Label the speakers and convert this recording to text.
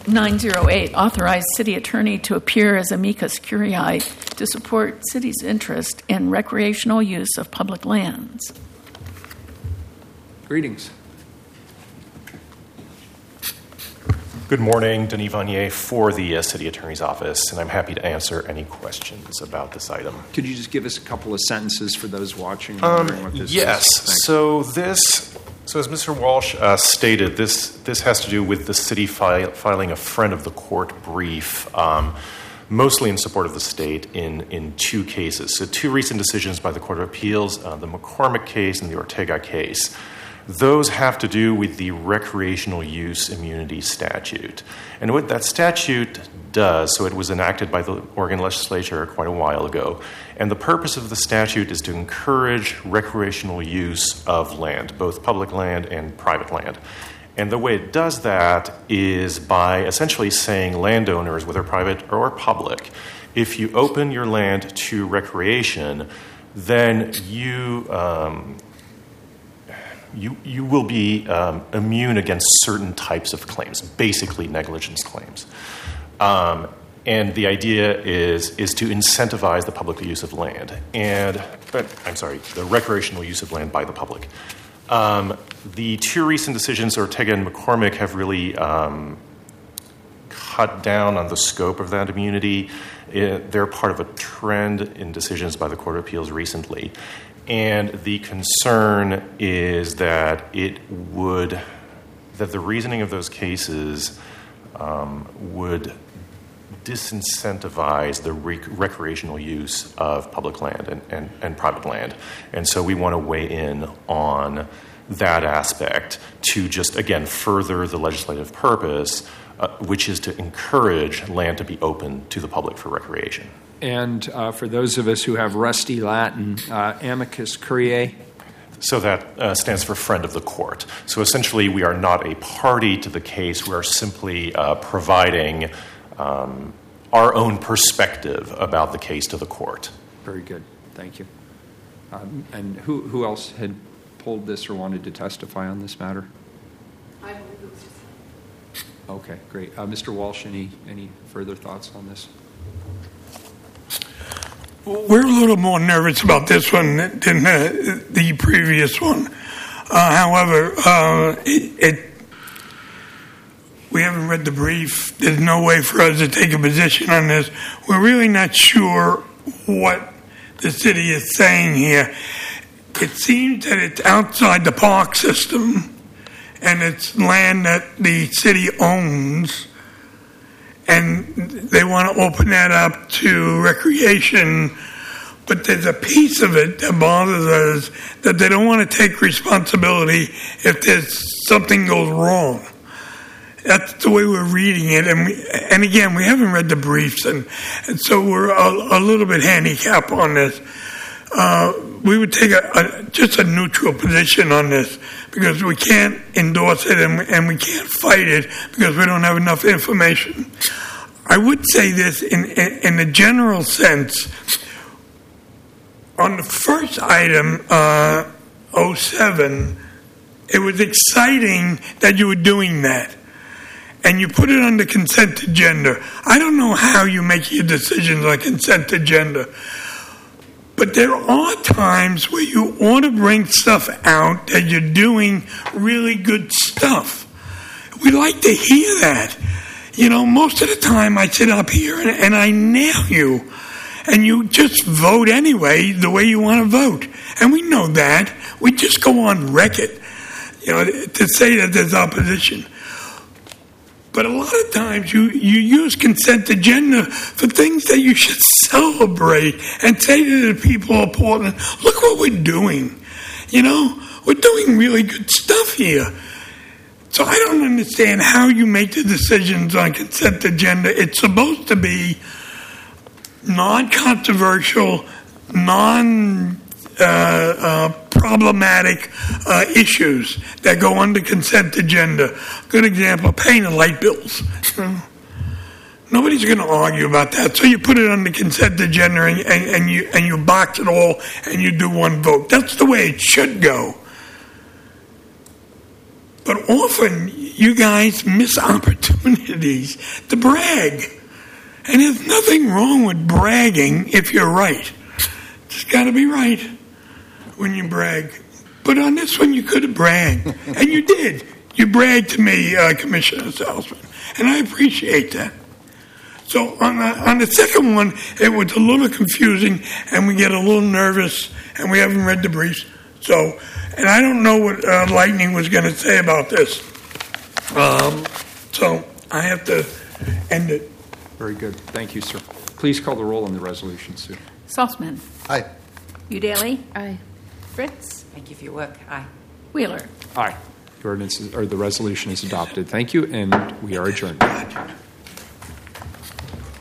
Speaker 1: 908, authorize city attorney to appear as amicus curiae to support city's interest in recreational use of public lands.
Speaker 2: Greetings.
Speaker 3: Good morning, Denis Vanier for the City Attorney's Office, and I'm happy to answer any questions about this item.
Speaker 2: Could you just give us a couple of sentences for those watching? Wondering what this
Speaker 3: yes.
Speaker 2: is?
Speaker 3: So as Mr. Walsh stated, this has to do with the city filing a friend of the court brief, mostly in support of the state in two cases. So two recent decisions by the Court of Appeals, the McCormick case and the Ortega case. Those have to do with the recreational use immunity statute. And what that statute does, so it was enacted by the Oregon legislature quite a while ago, and the purpose of the statute is to encourage recreational use of land, both public land and private land. And the way it does that is by essentially saying landowners, whether private or public, if you open your land to recreation, then you will be immune against certain types of claims, basically negligence claims. And the idea is to incentivize the public use of land, the recreational use of land by the public. The two recent decisions, Ortega and McCormick, have really cut down on the scope of that immunity. They're part of a trend in decisions by the Court of Appeals recently. And the concern is that the reasoning of those cases would disincentivize the recreational use of public land and private land. And so we want to weigh in on that aspect to just, again, further the legislative purpose, which is to encourage land to be open to the public for recreation.
Speaker 2: And for those of us who have rusty Latin, amicus curiae?
Speaker 3: So that stands for friend of the court. So essentially we are not a party to the case. We are simply providing our own perspective about the case to the court.
Speaker 2: Very good. Thank you. And who else had pulled this or wanted to testify on this matter?
Speaker 1: I believe it was just...
Speaker 2: Okay, great. Mr. Walsh, any further thoughts on this?
Speaker 4: We're a little more nervous about this one than the previous one. However, we haven't read the brief. There's no way for us to take a position on this. We're really not sure what the city is saying here. It seems that it's outside the park system, and it's land that the city owns, and they want to open that up to recreation, but there's a piece of it that bothers us, that they don't want to take responsibility if there's something goes wrong. That's the way we're reading it, and again, we haven't read the briefs, and so we're a little bit handicapped on this. We would take just a neutral position on this, because we can't endorse it and we can't fight it because we don't have enough information. I would say this in a general sense. On the first item, 07, it was exciting that you were doing that. And you put it on the consent agenda. I don't know how you make your decisions on consent agenda. But there are times where you ought to bring stuff out that you're doing really good stuff. We like to hear that. You know, most of the time I sit up here and I nail you. And you just vote anyway the way you want to vote. And we know that. We just go on record, to say that there's opposition. But a lot of times you use consent agenda for things that you should celebrate and say to the people of Portland, look what we're doing. We're doing really good stuff here. So I don't understand how you make the decisions on consent agenda. It's supposed to be non-controversial, problematic issues that go under consent agenda. Good example, paying the light bills. Nobody's going to argue about that. So you put it on the consent agenda and you box it all and you do one vote. That's the way it should go. But often you guys miss opportunities to brag. And there's nothing wrong with bragging if you're right. Just got to be right when you brag. But on this one, you could have bragged. And you did. You bragged to me, Commissioner Salzman. And I appreciate that. So on the second one, it was a little confusing, and we get a little nervous, and we haven't read the briefs. So, and I don't know what Lightning was going to say about this. So I have to end it.
Speaker 2: Very good. Thank you, sir. Please call the roll on the resolution, Sue.
Speaker 1: Saltzman.
Speaker 5: Aye.
Speaker 1: Udaly.
Speaker 6: Aye.
Speaker 1: Fritz.
Speaker 6: Thank you for your work. Aye.
Speaker 1: Wheeler.
Speaker 2: Aye. The resolution is adopted. Thank you, and we are adjourned.